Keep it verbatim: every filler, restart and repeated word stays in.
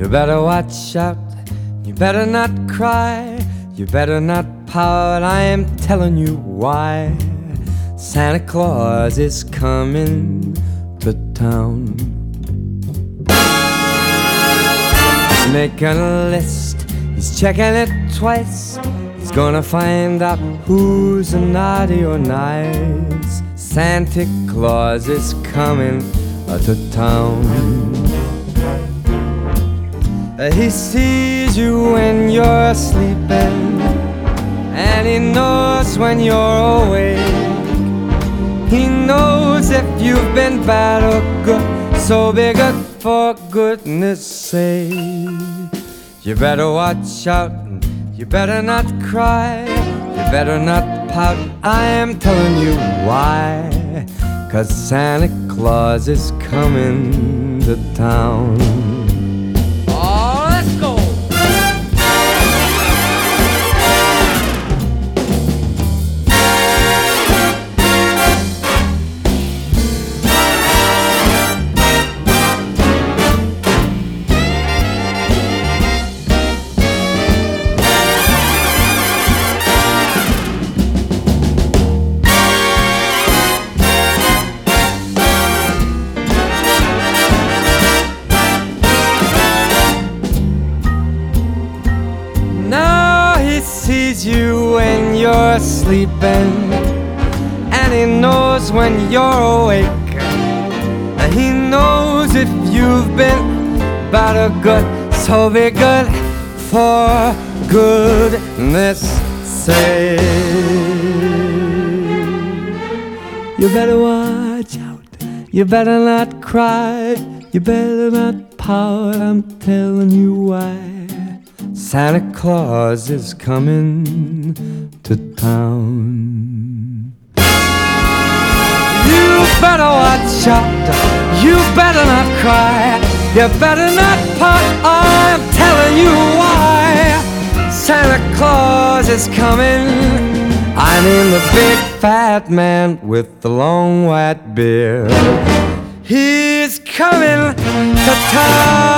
You better watch out, you better not cry, you better not pout, I am telling you why. Santa Claus is coming to town. He's making a list, he's checking it twice. He's gonna find out who's naughty or nice. Santa Claus is coming to town. He sees you when you're sleeping, and he knows when you're awake. He knows if you've been bad or good, so be good for goodness sake. You better watch out, you better not cry, you better not pout, I am telling you why. 'Cause Santa Claus is coming to town. Oh, let's go! Sees you when you're sleeping, and he knows when you're awake. And he knows if you've been bad or good, so be good for goodness sake. You better watch out, you better not cry, you better not pout, I'm telling you why. Santa Claus is coming to town. You better watch out, you better not cry, you better not pout, I'm telling you why. Santa Claus is coming, I mean the big fat man with the long white beard. He's coming to town.